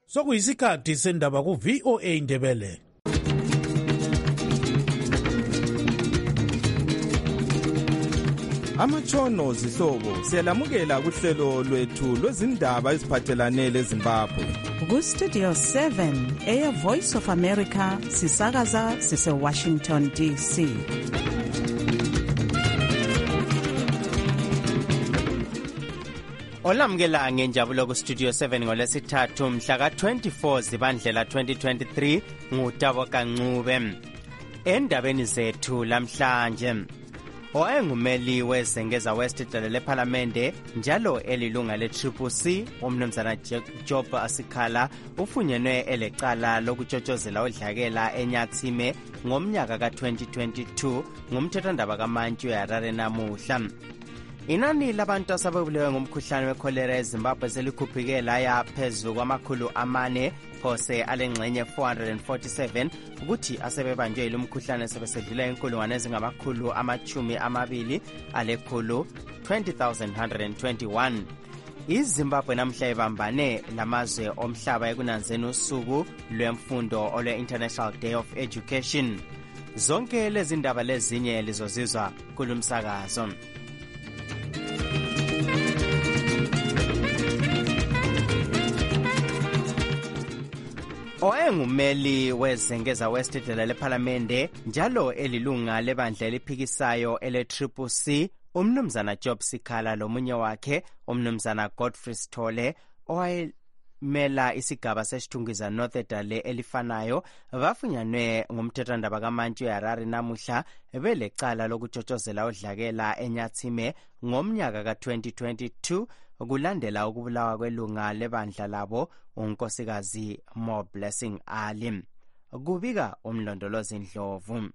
Sokuyisikhathi sendaba ku-VOA Indebele. Amatshono zihlobo siyalamukela kuhlelo lwethu lwezindaba eziphathelane leZimbabwe. Ku-Studio 7 Air Voice of America sisakaza sise-Washington DC. Olamukela ngenjabulo ku-Studio 7 ngolwesithathu mhla ka-24 Zibandlela 2023 nguTabo Kancube. Endabeni zethu lamhlanje, owayengumeli wezengeza West idale lephalamende njalo elilunga le-CCC umnumzana Job Sikhala ufunyenwe elecala lokutshotshozela udlakela eNyatsime ngomnyaka ka-2022 ngumthethwandaba kaMantshi weHarare namuhla. Inani labantu asebebulewe ngomkhuhlane wekholera eZimbabwe selikhuphike laya phezu kwamakhulu 4 phose alengxenye 447 ukuthi asebebanjwe yilomkhuhlane sebesedlula inkulungwane ezingamakhulu 20 alekhulu 20,121. iZimbabwe namhla ibambane lamazwe omhlaba ekunanzeni usuku lwemfundo olwe-International Day of Education. Zonke lezi ndaba lezinye lizozizwa kulumsakazo. Owayengumeli wezengeza West idale lephalamende njalo elilunga lebandla eliphikisayo ele-CCC umnumzana Job Sikhala lomunye wakhe umnumzana Godfrey Sithole owayemela isigaba sesithungiza North edale elifanayo bafunyanwe ngumthethwandaba kaMantshi weHarare namuhla belecala lokutshotshozela udlakela eNyatsime ngomnyaka ka-2022 kulandela ukubulawa kwelunga lebandla labo unkosikazi More Blessing Ali. Kubika umlondolozi Ndlovu.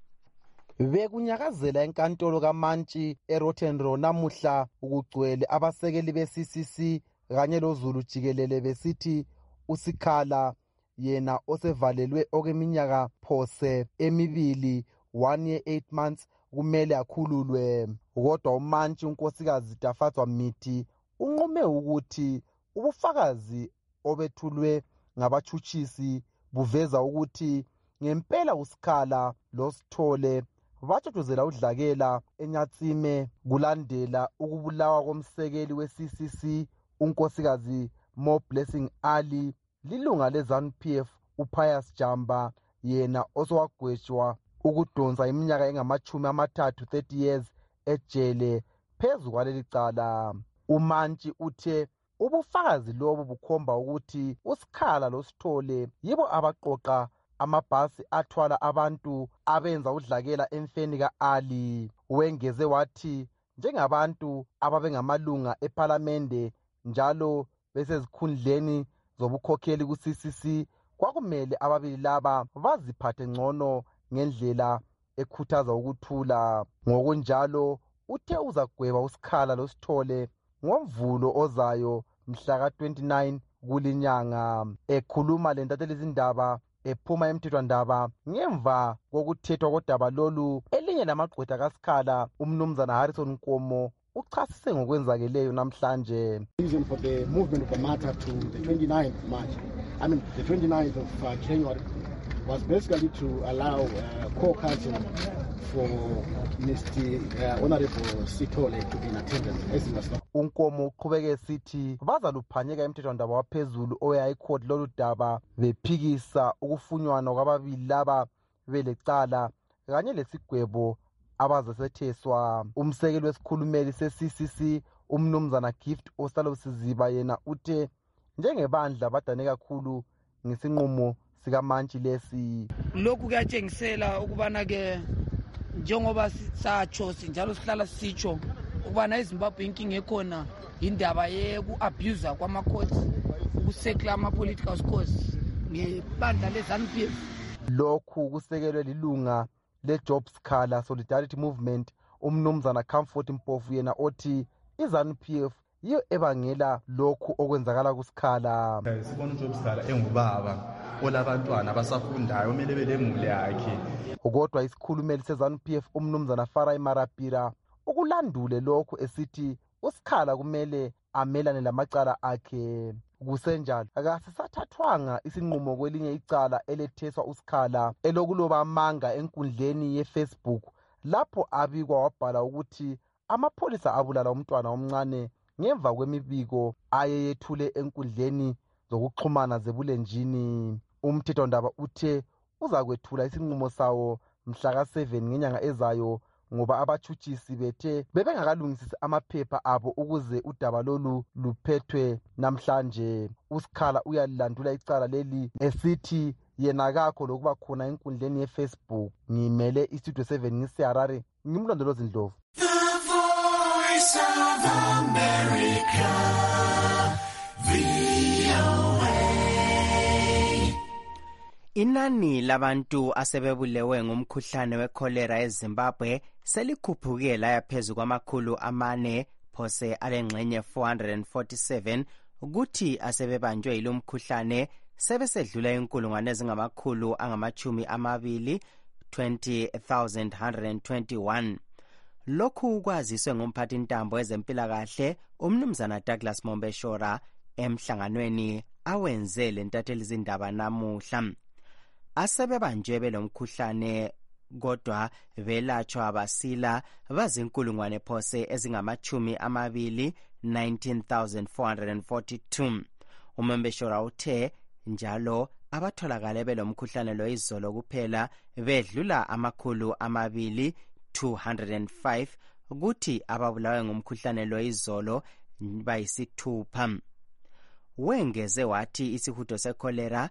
Bekunyakazela enkantolo kaMantshi eRottenrow namuhla ukugcwele abasekeli be-CCC kanye loZulu jikelele besithi uSikhala yena osevalelwe okweminyaka phose emibili 1 year 8 months kumele akhululwe. Kodwa uMantshi unkosikazi Dafatswa Mithi unqume ukuthi ubufakazi obethulwe ngabatshutshisi buveza ukuthi ngempela uSikhala loSithole batshotshozela udlakela eNyatsime kulandela ukubulawa komsekeli we-CCC unkosikazi More Blessing Ali lilunga leZANU-PF uPius Jamba yena osowagwetshwa ukudonsa iminyaka engama-30 30 years ejele phezu kwaleli cala. uMantshi uthe ubufakazi lobu bukhomba ukuthi uSikhala loSithole yibo abaqoqa amabhasi athwala abantu abenza udlakela emfeni ka-Ali. Wengeze wathi njengabantu ababengamalunga ephalamende njalo besezikhundleni zobukhokheli ku-CCC kwakumele ababili laba baziphathe ngcono ngendlela ekhuthaza ukuthula. Ngokunjalo uthe uzagweba uSikhala loSithole ngoMvulo ozayo mhla ka-29 kulinyanga. Ekhuluma lentatheli izindaba ephuma emthethwandaba ngemva kokuthethwa kodaba lolu, elinye lamagqwetha kaSikhala umnumzana Harrison Nkomo uchasise ngokwenzakeleyo namhlanje. The reason for the movement of the matter to the 29th March, the 29th of January was basically to allow co-counsel for Mr. Honorable Sithole to be in attendance as he was not. Unkomo uqhubeke sithi bazaluphanyeka emthethwandaba waphezulu oyayikhoti lolu daba bephikisa ukufunywana kwababili laba belecala kanye lesigwebo abazasetheswa. Umsekeli wesikhulumeli se-CCC umnumzana Gift Ostalosiziba yena uthe njengebandla badane kakhulu ngesinqumo sikaMantshi lesi. Lokhu kuyatshengisela ukubana ke njengoba satsho njalo sihlala sitsho ukubana eZimbabwe inkinga ekhona indaba yeku-abuse kwamakhosi, ukusekela ama-political scores ngebandla leZANU-PF. Lokhu kusekelwe lilunga leJob Sikhala Solidarity Movement umnumzana Comfort Mpofu yena othi iZANU-PF yiyo ebangela lokhu okwenzakala kuSikhala. Sibona uJob Sikhala engubaba olabantwana abasafundayo omele belemule yakhe. Kodwa isikhulumeli seZANU-PF umnumzana Farai Marapira ukulandule lokhu esithi uSikhala kumele amelane lamacala akhe. kusenjalo akasisathathwanga isinqumo kwelinye icala eletheswa uSikhala elokuloba amanga enkundleni yeFacebook lapho abikwa wabhala ukuthi amapholisa abulala umntwana omncane ngemva kwemibiko ayeyethule enkundleni zokuxhumana zebulenjini. Umthethondaba uthe uzakwethula isinqumo sawo mhla ka-7 ngenyanga ezayo ngoba abatshutshisi bethe bebengakalungisisi amaphepha abo ukuze udaba lolu luphethwe namhlanje. uSikhala uyalilandula icala leli esithi yena kakho lokuba khona enkundleni yeFacebook. Ngimele iStudio 7 ngiseHarare, ngimlondolozi Ndlovu. Inani labantu asebebulewe ngumkhuhlane wekholera eZimbabwe selikhuphuke laya phezu kwamakhulu 4 phose alengxenye 447 ukuthi asebebanjwe yilo mkhuhlane sebesedlula inkulungwane ezingamakhulu angamachumi amabili 20,121. Lokhu kwaziswe ngumphathi ntambo ezempilakahle umnumzana Douglas Mombeshora emhlanganweni awenze lentatheli zindaba namuhla. Asebebanjwe belomkhuhlane kodwa belatshwa basila bazinkulungwane phose ezingamachumi amabili 19,442. Umombeshora uthe njalo abatholakale belomkhuhlane lo izolo kuphela bedlula amakhulu amabili 205 ukuthi ababulawe ngumkhuhlane lo izolo bayisithupha. Wengeze wathi isihudo sekholera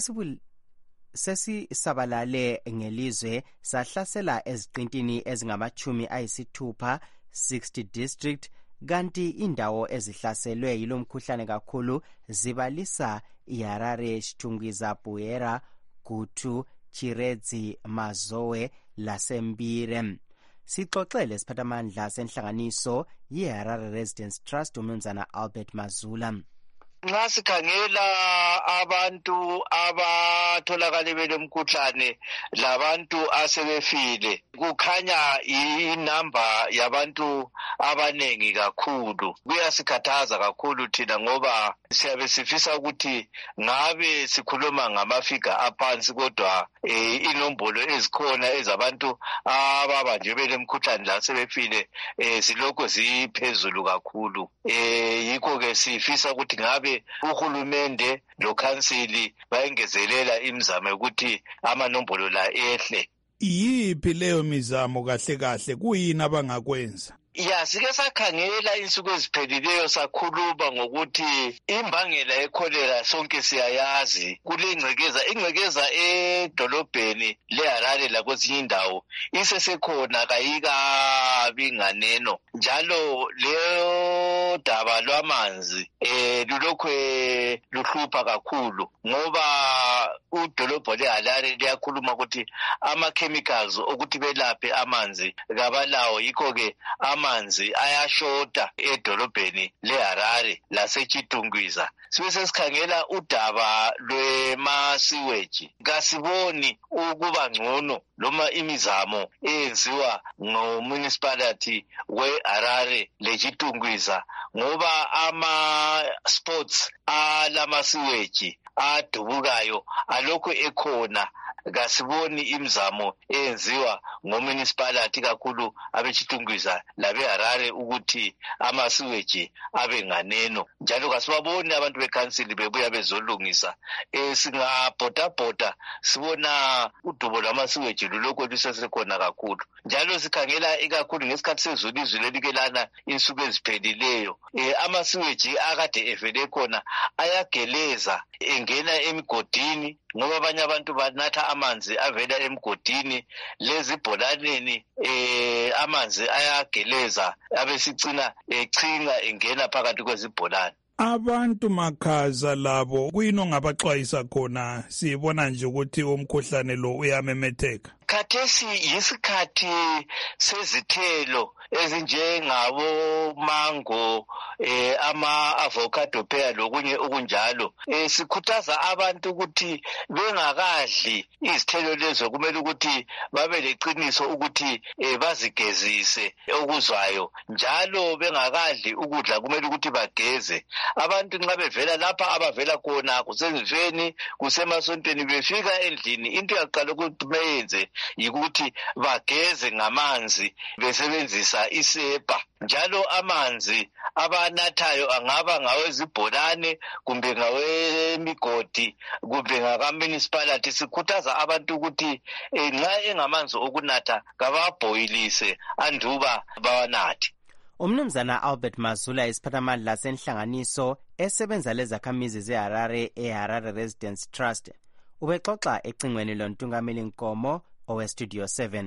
sesisabalale ngelizwe sahlasela eziqintini ezingamachumi ayisithupha 60 district kanti indawo ezihlaselwe yilo mkhuhlane kakhulu zibalisa iHarare, Chitungwiza, Buera, Gutu, Chiredzi, Mazowe laseMbire. Sixoxele siphathamandla senhlanganiso yeHarare Residents Trust umnumzana Albert Mazula. Nxa sikhangela abantu abatholakale belemkhuhlane labantu asebefile kukhanya inamba yabantu abanengi kakhulu. Kuyasikhathaza kakhulu thina ngoba siyabe sifisa ukuthi ngabe sikhuluma ngamafiga aphansi kodwa inombolo ezikhona ezabantu ababanjwe belemkhuhlane lasebefile zilokho ziphezulu kakhulu. Yikho ke sifisa ukuthi ngabe uhulumende lokhansili bayengezelela imizamo yokuthi amanombolo la ehle. Yiphi leyo mizamo kahle kahle kuyini abangakwenza? Ya sike sakhangela insuku eziphelileyo sakhuluma ngokuthi imbangela yekholera sonke siyayazi ingcekeza edolobheni leHarare lakwezinye indawo isesekhona kayikabi nganeno njalo leyo daba lwamanzi lulokhu luhlupha kakhulu ngoba udolobho leHarare liyakhuluma ukuthi ama-chemicals okuthi belaphe amanzi kabalawo. Yikho ke amanzi ayashota edolobheni leHarare laseChitungwiza. Sibe sesikhangela udaba lwemasiweji kasiboni ukuba ngcono noma imizamo eyenziwa ngomunicipality weHarare leChitungwiza ngoba ama-spots alamasiweji adubukayo alokhu ekhona. Kasiboni imizamo eyenziwa ngomunicipality kakhulu abeChitungwiza labeHarare ukuthi amasiweji abe nganeno njalo kasibaboni abantu bekhansili bebuya bezolungisa. Singabhoda sibona udubo lwamasiweji lulokho lusesekhona kakhulu njalo sikhangela ikakhulu ngesikhathi sezulu izulu elikelana insuku eziphelileyo. Amasiweji akade evele khona ayageleza engena emigodini ngoba abanye abantu banatha amanzi avela emgodini lezibholaneni. Amanzi ayageleza abesicina echinga engena phakathi kwezibholane. Abantu makhaza labo kuyini ongabaxwayisa khona sibona nje ukuthi umkhuhlane lo uyamemetheka? khathesi yisikhathi sezithelo ezinjengabo mango, ama-avocado pear lokunye okunjalo. Sikhuthaza abantu ukuthi bengakadli izithelo lezo kumele ukuthi babe leqiniso ukuthi bazigezise okuzwayo, njalo bengakadli ukudla kumele ukuthi bageze. Abantu nxa bevela lapha abavela khona kusezifeni kusemasontweni befika endlini, into yaqala ukuthi beyenze yikuthi bageze ngamanzi besebenzisa isepa. Njalo amanzi abanathayo angaba ngawezibholane kumbe ngawemigodi kumbe ngaka-municipality. Sikhuthaza abantu ukuthi nxa engamanzi okunatha kababhoyilise anduba bawanathe. Umnumzana Albert Mazula isiphathamandla senhlanganiso esebenza lezakhamizi zeHarare eHarare Residence Trust ubexoxa ecingweni lontungameli Nkomo oweStudio 7.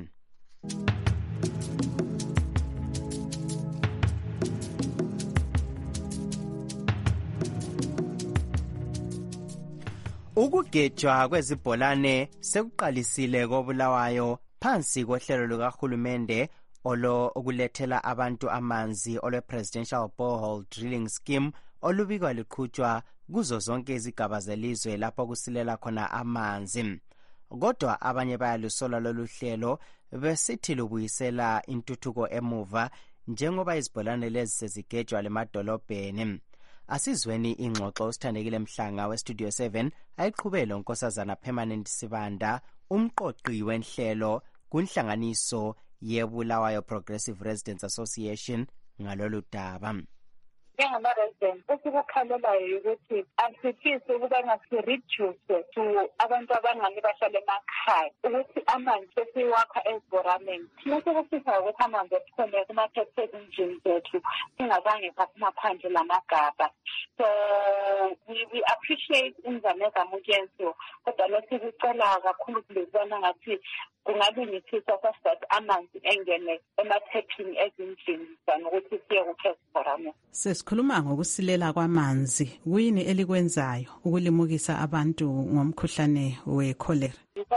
Ukugejwa kwezibholane sekuqalisile koBulawayo phansi kohlelo lukahulumende okulethela abantu amanzi olwe-Presidential Borehole Drilling Scheme olubikwa luqhutshwa kuzo zonke izigaba zelizwe lapho kusilela khona amanzi. Kodwa abanye bayalusola lolu hlelo besithi lubuyisela intuthuko emuva njengoba izibholane lezi sezigejwa lemadolobheni. Asizweni ingxoxo usithandekile Mhlanga weStudio 7 ayiqhubele uNkosazana Permanent Sibanda, umqoqi wenhlelo kunhlanganiso yeBulawayo Progressive Residents Association ngalolu daba. Njengama-residents esikukhalelayo ukuthi asifisi ukuba ngasireduce to abantu abangani bahlala emakhaya ukuthi amanzi sesiwakha ezibhoraneni. Thina sekufisa ukuthi amanzi ephuma kuma-tap engine zethu singazange saphumaphandle lamagaba. So we appreciate inzame zamukenzo, kodwa lesikucela kakhulu kulezibona ngathi kungalungisiswa that amanzi engene emathephini ezindlini sanokuthi siye kukhe ezibhoraneni. Sesikhuluma ngokusilela kwamanzi, kuyini elikwenzayo ukulimukisa abantu ngomkhuhlane we-cholera?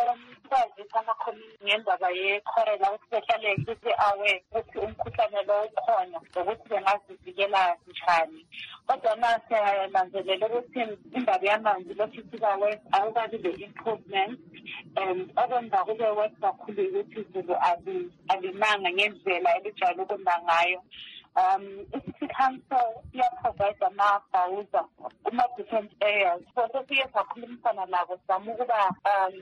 Ngendaba ye-cholera ukuthi behlale aware ukuthi umkhuhlane lo ukhona nokuthi bengazivikela njani. Kodwa manje siyananzelela ukuthi indaba yamanzi lokhu sika-west akukabi le-improvement okwenza kube west kakhulu ukuthi izulu alimanga ngendlela elijwayele ukuna ngayo. I-City Council iyaprovide amabhawuza kuma-different areas. So sesiye sakhulumisana labo sizama ukuba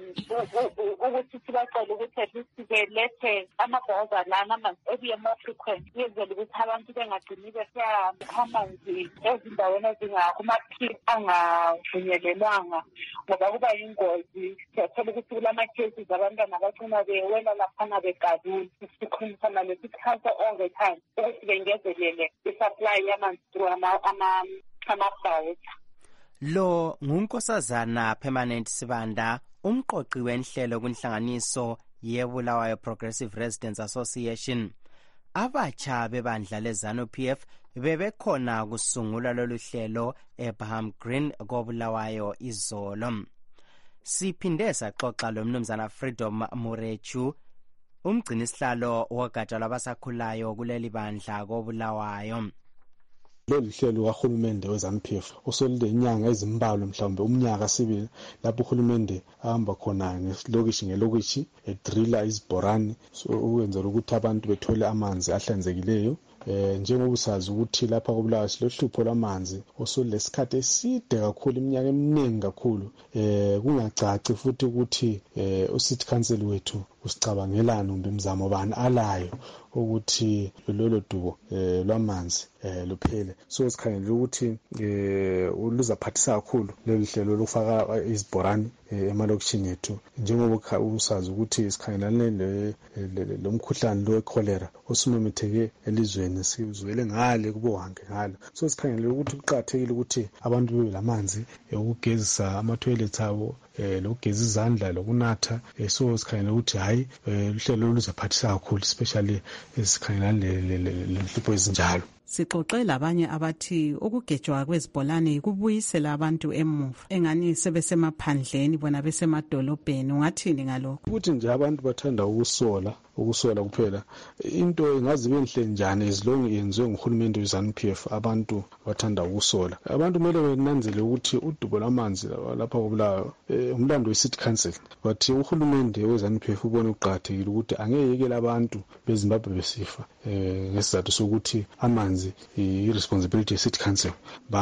ukuthi sibacele ukuthi at least belethe amabhawuza lana amanzi ebuye more frequent yenzela ukuthi abantu bengagcini besiya amanzi ezindaweni kuma-pit angavunyelelwanga ngoba kuba yingozi. Siyathola ukuthi kulama-cases abantwana abagcina bewela laphana begaduni. Sikhulumisana le-City Council all the time ukuthi bengezelele i-supply yamanzi through amabhawuza. Lo nguNkosazana Permanent Sibanda, umqoqi wenhlelo kunhlanganiso yeBulawayo Progressive Residents Association. Abatsha bebandla leZANU-PF bebekhona kusungula lolu hlelo eBaham Green koBulawayo izolo. Siphinde saxoxa lomnumzana Freedom Murechu, umgcinisihlalo wogatsha lwabasakhulayo kuleli bandla koBulawayo. Lolu hlelo kahulumende weZANU-PF usolulenya ezimbalwa mhlawumbe umnyaka sibili lapho uhulumende ahamba khona ngelokishi edrilla izibhorane ukwenzela ukuthi abantu bethole amanzi ahlanzekileyo. Njengoba usazi ukuthi lapha koBulawayo silohlupho lwamanzi osulesikhathi eside kakhulu, iminyaka eminingi kakhulu. Kungacaci futhi ukuthi uCity Council wethu usicabangelana kumbe imizamo bani alayo ukuthi lolo dubo lwamanzi luphele. So sikhangela ukuthi luzaphathisa kakhulu lolu hlelo lokufaka izibhorane emalokishini ethu, njengoba usazi ukuthi sikhangelane lomkhuhlane lo we-cholera osumemetheke elizweni, sizwele ngale kubohange ngalo. So sikhangela ukuthi kuqakathekile ukuthi abantu bebe lamanzi ukugezisa ama-toilets abo, lokugeza izandla lokunatha. So sikhangela ukuthi uhlelo luzaphathisa kakhulu, especially esikhangelane lehlupho ezinjalo. Sixoxe labanye abathi ukugejwa kwezibholane kubuyisela abantu emuva engani sebesemaphandleni bona besemadolobheni. Ungathini ngalokho? Ukuthi nje abantu bathanda ukusola kuphela. Into ingazi benhle njani ezilonge yenziwe nguhulumende weZANU-PF, abantu bathanda ukusola. Abantu kumele benanzele ukuthi udubo lwamanzi lapha koBulawayo umlando we-City Council, but uhulumende weZANU-PF ubone uqakathekile ukuthi angeke abantu beZimbabwe besifa ngesizathu sokuthi amanzi i-responsibility ye-City Council.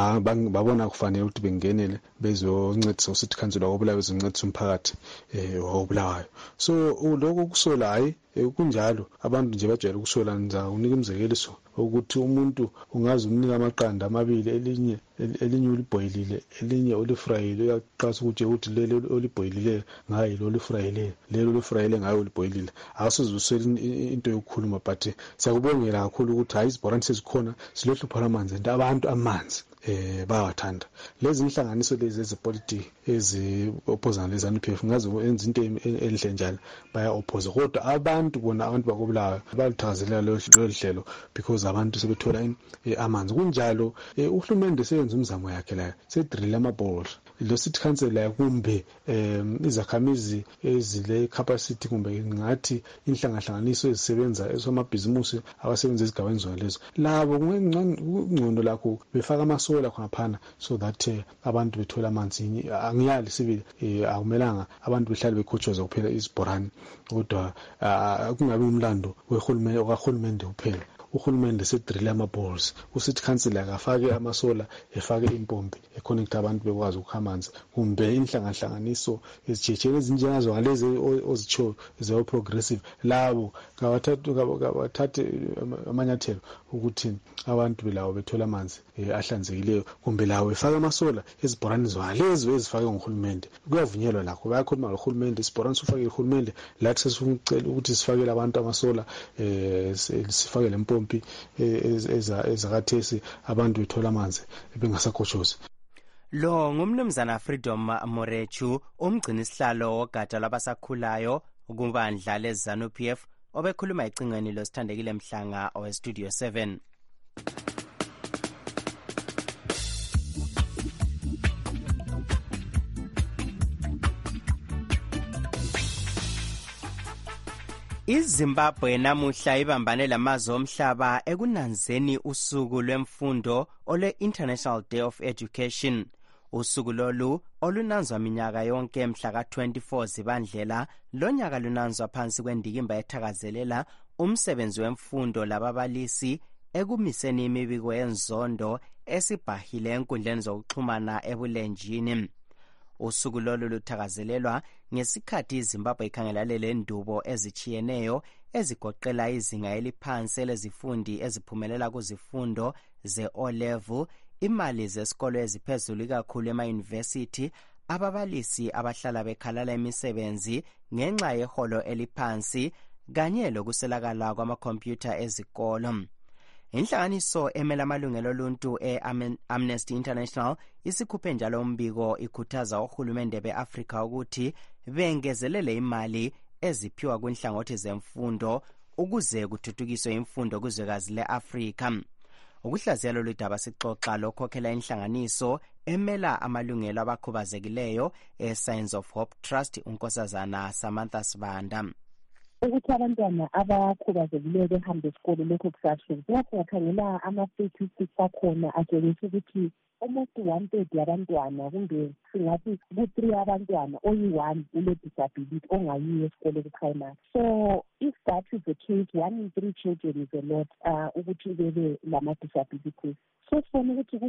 Babona kufanele ukuthi bengenele bezoncedisa u-City Council wakoBulawayo, bezoncedisa umphakathi wakoBulawayo. So lokho kusola hayi kunjalo, abantu nje bajwayele ukusola. Ngiza unika umzekeliso ukuthi umuntu ungazi umnika amaqanda amabili, elinye ulibhoyilile, elinye ulifrayile. Uyaqasa ukuthi leli olibhoyilile ngayo lo lifrayile, lelo lifrayile ngayo ulibhoyilile. Awusoze uswele into yokukhuluma, but siyakubongela kakhulu ukuthi hayi izibhorane sezikhona, silohlupho lwamanzi and abantu amanzi bayawathanda. Lezi inhlanganiso lezi ezepolitiki ezi-oppozana leZANU-PF ngazi enza into enhle njalo, baya-opposa. Kodwa abantu bakoBulawayo baluthakazelela lolu hlelo because abantu sebethola amanzi. Kunjalo uhulumende seyenza umzamo yakhe la, sedrille amabhori. Lo City Council la kumbe izakhamizi ezile capacity kumbe ngathi inhlangahlanganiso ezisebenza esomabhizimusi abasebenza ezigabeni zona lezo, labo kungcono lakho befaka amasola khonaphana so that abantu bethola amanzi. Angiyali sibili akumelanga abantu behlale bekhotshoza kuphela izibhorane, kodwa kungabi umlando kahulumende kuphela. Uhulumende sedrille ama-balls, u-City Council akafake amasola, efake impompi, econnecta abantu bekwazi ukukha amanzi. Kumbe inhlangahlanganiso ezitshetsheleni ezinjengazo ngalezi ozitsho zeo-progressive, labo kabathathe amanyathelo ukuthi abantu belawo bethola amanzi ahlanzekileyo. Kumbe lawo efake amasola ezibhorane zalezo ezifake nguhulumende. Kuyavunyelwa lakho, bayakhuluma ngohulumende, isibhorane sifake uhulumende, lathi sesifuna ukuthi sifakele abantu amasola, sifake lempompi ezakathesi abantu bethola amanzi bengasakhoshozi. Lo ngumnumzana Freedom Morechu, umgcini sihlalo wogatsha labasakhulayo kubandla leZANU-PF, obekhuluma ecingweni losithandekile Mhlanga oweStudio 7. iZimbabwe namuhla ibambane lamazwe omhlaba ekunanzeni usuku lwemfundo ole-International Day of Education. Usuku lolu olunanzwa minyaka yonke mhla ka-24 Zibandlela, lonyaka lunanzwa phansi kwendikimba ethakazelela umsebenzi wemfundo lababalisi ekumiseni imibiko yenzondo esibhahile enkundleni zokuxhumana ebulenjini. Usuku lolu luthakazelelwa ngesikhathi iZimbabwe ikhangelane lendubo ezitshiyeneyo ezigoqela izinga eliphansi lezifundi eziphumelela kuzifundo ze-O-level, imali zesikolo eziphezulu kakhulu ema-university, ababalisi abahlala bekhalala imisebenzi ngenxa yeholo eliphansi, kanye lokuswelakala kwamakhompyutha ezikolo. Inhlanganiso emela amalungelo oluntu e-Amnesty International isikhuphe njalo umbiko ikhuthaza ohulumende be-Afrika ukuthi bengezelele imali eziphiwa kwinhlangothi zemfundo ukuze kuthuthukiswe imfundo kuzwekazi le-Afrika. Ukuhlaziya lolu daba sixoxa lokhokhela inhlanganiso emela amalungelo abakhubazekileyo e-Signs of Hope Trust, unkosazana Samantha Sibanda. Ukuthi abantwana abakhubazekileyo behambe esikolo lokho kusahluka. Siyakhangela ama-statistics akhona atshengisa ukuthi almost 1/3 yabantwana kumbe singathi ku-3 abantwana oyi-1 ule-disability ongayiyo esikolo ku-primary. So if that is the case, 1 in 3 children is a lot ukuthi bebe lama-disabilities. So sifuna ukuthi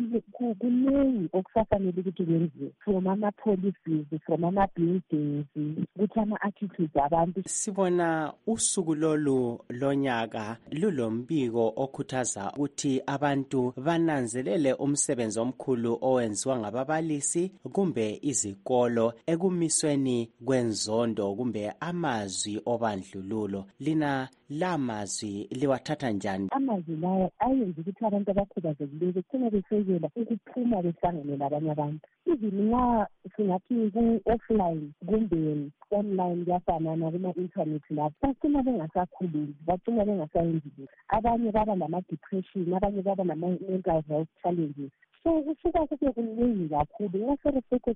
kunengi okusafanele ukuthi kwenziwe from ama-policies, from ama-buildings, ukuthi ama-attitudes abantu. Sibona usuku lolu lonyaka lulombiko okhuthaza ukuthi abantu bananzelele umsebenzi omkhulu owenziwa ngababalisi kumbe izikolo ekumisweni kwenzondo kumbe amazwi obandlululo. Lina lamazwi liwathatha njani? Amazwi lawa ayenza ukuthi abantu abakhubazekileyo bethina besekela ukuphuma behlangane labanye abantu. Even nxa singathi ku-offline kumbe online kuyafanana kuma-inthanethi lapho bacina bengasakhulumi, bacina bengasayenzi lutho. Abanye baba nama-depression, abanye baba nama-mental health challenges. So kusuka kube kuningi kakhulu. Ngaseresekho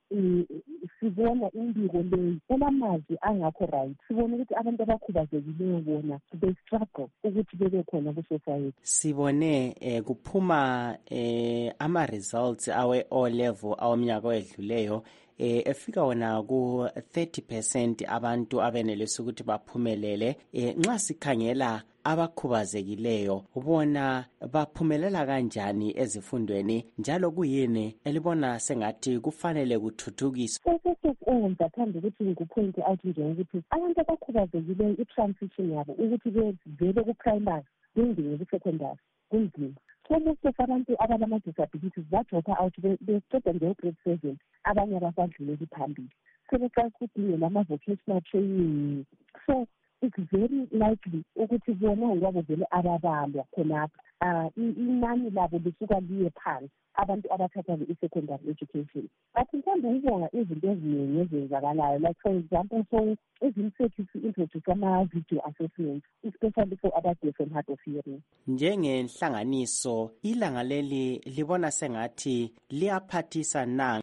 sibona imbiko leyi elamazwi angakho right. Sibona ukuthi abantu abakhubazekileyo bona they struggle ukuthi bebe khona ku-society. Sibone kuphuma ama-results awe-O level awomnyaka owedluleyo efika wona ku 30% abantu abenelisa ukuthi baphumelele. Nxa sikhangela abakhubazekileyo ubona baphumelela kanjani ezifundweni njalo kuyini elibona sengathi kufanele kuthuthukiswe? Ngizathanda ukuthi ngikupointe out nje ukuthi abantu abakhubazekileyo i-transition yabo ukuthi bevele ku-primary bengene ku-secondary kunzima. So most of abantu abalama-disabilities badropa out beqeda nje u-grade 7, abanye abasadluleli phambili sebeqala ukudinga lama-vocational training. So it's very likely ukuthi bona ngoba vele ababalwa khonapha inani labo lisuka liye phansi abantu abathatha i-secondary education. But ngithanda ukubonga izinto eziningi ezenzakalayo, like for example, so izimsethi si-introduce ama-video assessments, especially for abadef and hard of hearing. Njengenhlanganiso, ilanga leli libona sengathi liyaphathisa na?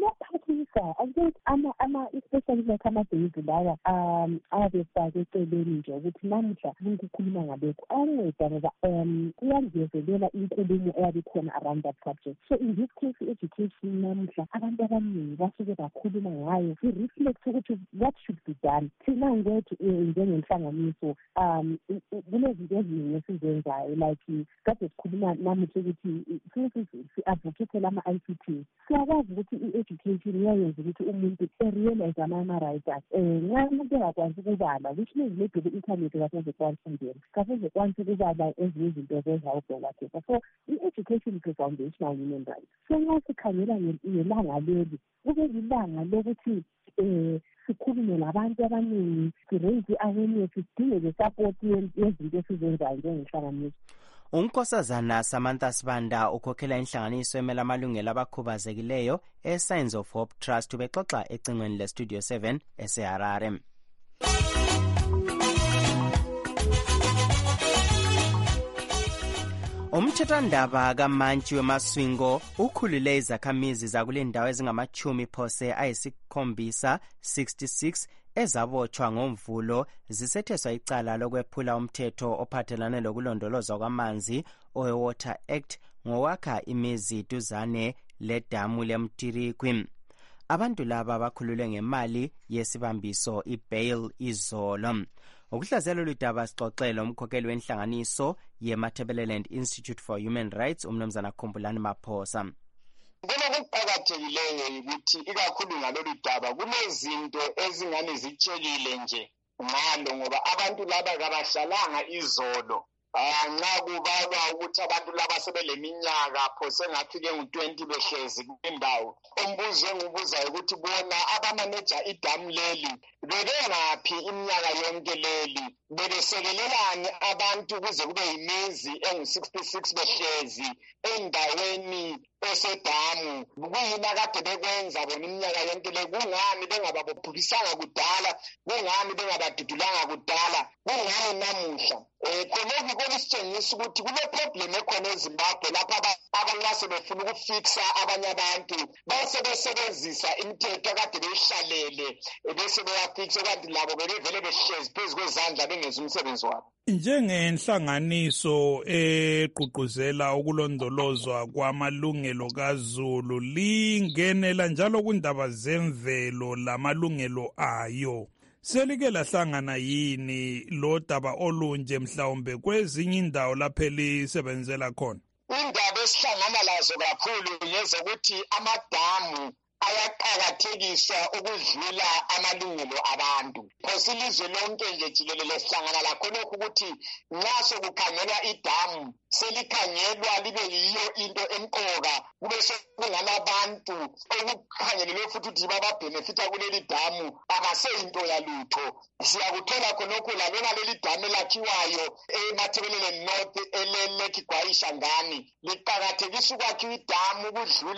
I think especially like ama-days lawa abefake eceleni nje ukuthi namuhla ukukhuluma ngalokhu anceda ngoba kuyangezelela inkulumo eyabe khona around that subject. So in this case education namuhla abantu abaningi basuke bakhuluma ngayo, i-reflect ukuthi what should be done. Thina ngethu njengenhlanganiso kunezinto eziningi esizenzayo, like kade sikhuluma namuhla ukuthi si-advocate ama-ICT. Siyakwazi ukuthi i-education yayenza ukuthi umuntu erealize ama-rights nxa umuntu engakwanisi ukubala, which means maybe ku-inthanethi kasezekwanisa ukungena, kasezekwanisa ukubala ezinye izinto zezawubhekatheka. So i-education is a foundational human right. So nxa sikhangela ngelanga leli kube lilanga lokuthi sikhulume labantu abaningi, si-raise i-awareness, sidinge le-support yezinto esizenzayo njengenhlanganiso. Unkosazana Samantha Sibanda ukhokhela inhlanganiso emela amalungelo abakhubazekileyo e-Signs of Hope Trust ubexoxa ecingweni le-Studio 7 eseHarare. Umthethwandaba kaMantshi weMaswingo ukhulule izakhamizi zakule ndawo ezingamachumi phose ayisikhombisa 66 ezabotshwa ngomvulo zisetheswa icala lokwephula umthetho ophathelane lokulondolozwa kwamanzi owe-Water Act ngowakha imizi duzane ledamu leMtirikwi. Abantu laba bakhululwe ngemali yesibambiso i-bail izolo. Ukuhlazela ludaba sixoxele umkhokheli wenhlanganiso ye-Matabeleland Institute for Human Rights umnumzana Khumbulani Maphosa. Kuqakathekileyo ukuthi ikakhulu ngalolu daba kunezinto ezingani zitshelile nje ngalo ngoba abantu laba kabahlalanga izolo. Nxa kubalwa ukuthi abantu laba sebeleminyaka phose ngafike ngu-20 behlezi kwindawo. Umbuzo engibuzayo ukuthi bona abamaneja idamu leli bebengaphi iminyaka yonke leli, bebesekelelani abantu kuze kube yimizi engu-66 behlezi endaweni esedamu? Kuyini akade bekwenza bona iminyaka yonke le? Kungani bengababophukisanga kudala? Kungani bengabadudulanga kudala? Kungani namuhla? Khonokho kokusitshengisa ukuthi kule-problem ekhona eZimbabwe lapho abantu sebefuna ukufiksa abanye abantu basebesebenzisa imithetho akade beyihlalele bese beyafiksa kanti labo bebevele behlezi phezu kwezandla bengenza umsebenzi wabo. Njengenhlanganiso eqhuquzela ukulondolozwa kwamalungelo kaZulu lingenela njalo kundaba zemvelo lamalungelo ayo. Selike lahlangana yini lo daba olunje mhlawumbe kwezinye indawo lapho lisebenzela khona? Indaba esihlangana lazo kakhulu ngezokuthi amadamu ayaqakathekiswa ukudlula amalungelo abantu. Phose ilizwe lonke nje jikelele sihlangana lakho lokhu ukuthi nxa sokukhangelwa idamu selikhangelwa libe yiyo into emqoka, kube sekungalabantu okukhangelelwe futhi ukuthi bababhenefitha kuleli damu akuseyinto yalutho. Siyakuthola khonokho lalona leli damu elakhiwayo eMatabeleland North elelekhi Gwayisha ngani liqakathekisa ukwakhiwa idamu ukudlula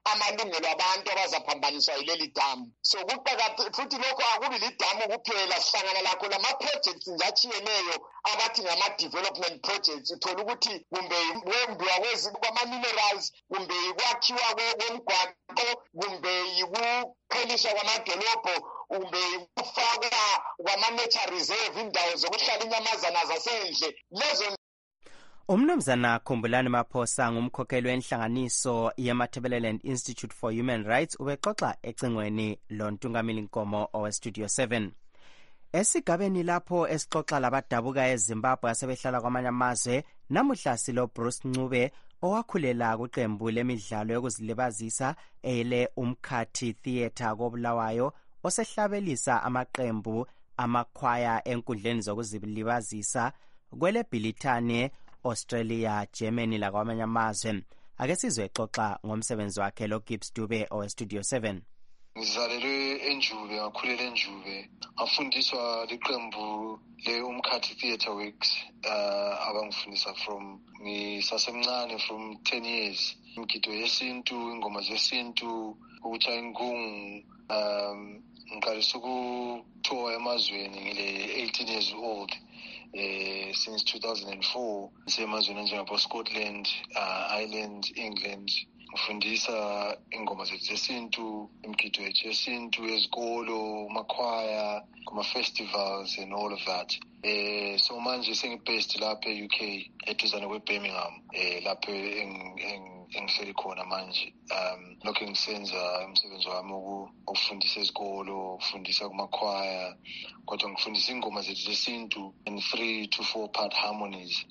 amalungelo abantu abazaphambaniswa yileli damu. So futhi lokho akubi lidamu kuphela, sihlangana lakho lama-projects nje atshiyeneyo abathi ngama-development projects. Uthola ukuthi kumbe kwembiwa kwama-minerals, kumbe kwakhiwa kwemigwaqo, kumbe yikupheliswa kwamadolobho, kumbe kufakwa kwama-nature reserve, indawo zokuhlala inyamazana zasendle. Lezo Umnumzana Khumbulani Maphosa ngumkhokheli wenhlanganiso ye-Matabeleland Institute for Human Rights ubexoxa ecingweni loNtungamili Nkomo oweStudio 7. Esigabeni lapho esixoxa labadabuka eZimbabwe asebehlala kwamanye amazwe, namuhla silo Bruce Ncube owakhulela kuqembu lemidlalo yokuzilibazisa ele Umkhathi Theatre koBulawayo, osehlabelisa amaqembu amakhwaya enkundleni zokuzilibazisa kwele Bhilithane, Australia, Germany lakwamanye amazwe. Ake sizwe exoxa ngomsebenzi wakhe lo Gibbs Dube oweStudio 7. Ngizalelwe eNjube, ngakhulela eNjube, ngafundiswa liqembu le-Umkhathi Theatre Works abangifundisa from ngisasemncane, from 10 years. Imigido yesintu, ingoma zesintu, ukuthaya ingungu. Ngiqalisa ukuthowa emazweni ngile 18 years old. Since 2004 ngisemazweni anjengabo Scotland, Ireland, England. Ngifundisa ingoma zethu zesintu, imigido yethu yesintu, ezikolo, amakhwaya, kuma-festivals and all of that. So manje sengibased lapha e-UK eduzane kweBirmingham, lapho engihleli khona manje. Lokho ngisenza umsebenzi wami ukufundisa ezikolo, ukufundisa kumakhwaya, kodwa ngifundisa ingoma zethu zesintu in 3 to 4 part harmonies,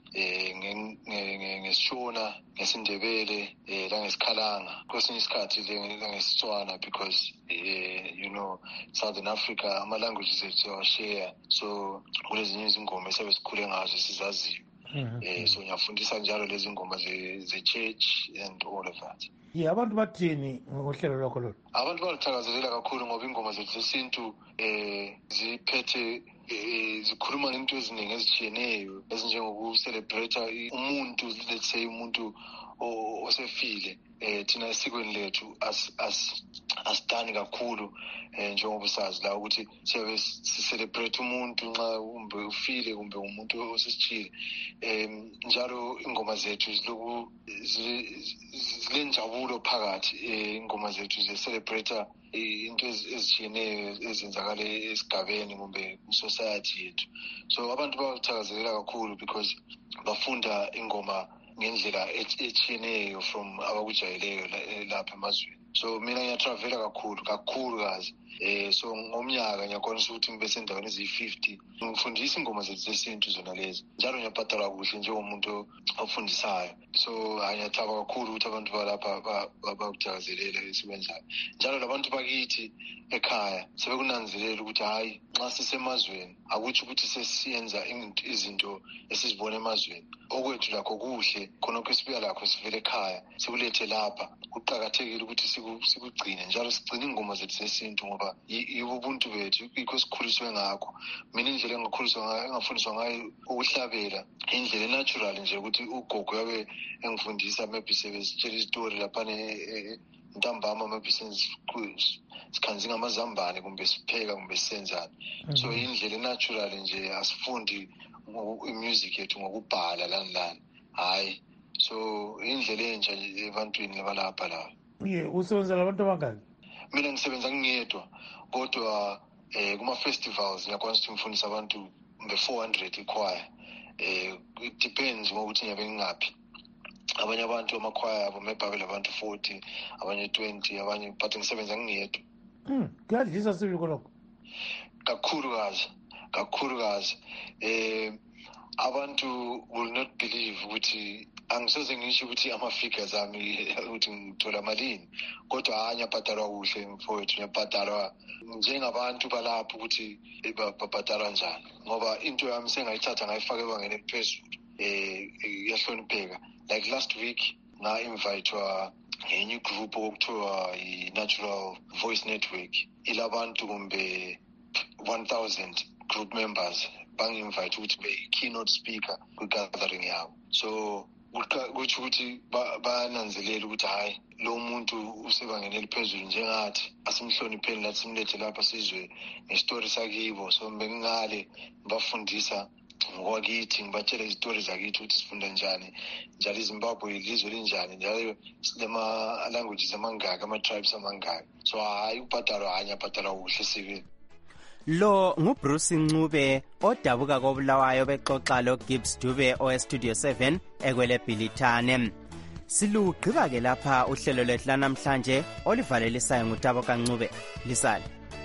ngesishona, ngesindebele, langesikhalanga, kwesinye isikhathi langesitswana, because Southern Africa ama-languages ethu awashare, so kulezinye izingoma esabe sikhule ngazo sizaziyo. So ngiyafundisa njalo lezi ngoma ze-church and all of that. Abantu bathini ngohlelo lwakho lolu? Abantu balithakazelela kakhulu ngoba ingoma zethu zesintu ziphethe zikhuluma ngento eziningi ezitshiyeneyo, ezinjengokucelebrate umuntu, let's say umuntu osefile. Thina esikweni lethu asidani kakhulu njengoba usazi la ukuthi siyabe sicelebrate umuntu nxa kumbe ufile kumbe umuntu osesijile. Njalo ingoma zethu zilenjabulo phakathi. Ingoma zethu zicelebrate into ezitshiyeneyo ezenzakala esigabeni kumbe society yethu. So abantu bathakazelela kakhulu because bafunda ingoma ngendlela etshiyeneyo from abakujayeleyo lapha emazweni. So mina ngiyatravela kakhulu kazi. So ngomnyaka ngiyakwanisa ukuthi ngibe sendaweni eziyi-50 ngifundisa ingoma zethu zesintu zona lezi, njalo ngiyabhadalwa kuhle njengomuntu ofundisayo. So ngiyathaba kakhulu ukuthi abantu balapha bakuthakazelela esikwenzayo. Njalo labantu bakithi ekhaya sebekunanzelela ukuthi hayi, nxa sisemazweni akutsho ukuthi sesiyenza izinto esizibona emazweni. Okwethu lakho kuhle, khonokho esibuya lakho sivele ekhaya sikulethe lapha. Kuqakathekile ukuthi sikugcine njalo sigcine ingoma zethu zesintu ngoba yibo ubuntu bethu, yikho sikhuliswe ngakho. Mina indlela engafundiswa ngayo ukuhlabela indlela natural nje, ukuthi ugogo yabe engifundisa, maybe sebesitshela izitori laphana ntambama, maybe sikhanzinga amazambane kumbe sipheka kumbe sisenzani. So indlela natural nje, asifundi music yethu ngokubhala lani hayi. So indlela entsha ebantwini labalapha la. Usebenza labantu abangaki? Mina ngisebenza ngingedwa, kodwa kuma-festivals ngiyakwanisa ukuthi ngifundise abantu nge-400 ikhwaya. It depends ngokuthi ngiyabe ngingaphi. Abanye abantu amakhwaya abo maybe abantu 40, abanye 20, abanye, but ngisebenza ngingedwa. Kuyadlisa sibiko lokho? Kakhulukazi. Abantu will not believe ukuthi angisoze ngisho ukuthi ama-figures ami ukuthi ngithola malini, kodwa ngiyabhadalwa kuhle mfowethu, ngiyabhadalwa njengabantu balapho ukuthi babhadalwa njani, ngoba into yami sengayithatha ngayifaka ebangeni eliphezulu. Iyahlonipheka. Like last week nga-invitwa ngenye group okuthiwa i-Natural Voice Network, ilabantu kumbe 1000 group members, bangi-invite ukuthi be-keynote speaker kwi-gathering yabo. So kutsho ukuthi bananzelela ukuthi hayi lo muntu usebangeni eliphezulu njengathi asimhlonipheni lathi simlethe lapha sizwe ngestori sakibo. So bengingale ngibafundisa ngokwakithi, ngibatshela izitori zakithi ukuthi sifunda njani, njalo iZimbabwe ilizwe linjani, njalo silama-languages amangaki, ama-tribes amangaki. So hayi ukubhadalwa hanye abhadalwa kuhle sibili. Lo nguBruce Ncube odabuka koBulawayo bexoxa loGibbs Dube oweStudio 7 ekwele Bhilithane. Silugqiba ke lapha uhlelo lwethu namhlanje olivalelisayo nguTabo kaNcube. Lisale.